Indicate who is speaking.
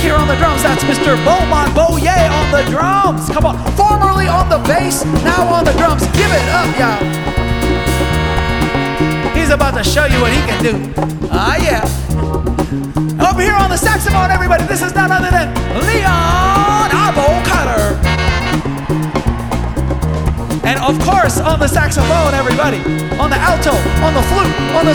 Speaker 1: here on the drums, that's Mr. Beaumont Boyer on the drums. Come on, formerly on the bass, now on the drums. Give it up, y'all. He's about to show you what he can do. Ah, yeah. Up here on the saxophone, everybody, this is none other than Leon Avocator. And of course, on the saxophone, everybody, on the alto, on the flute, on the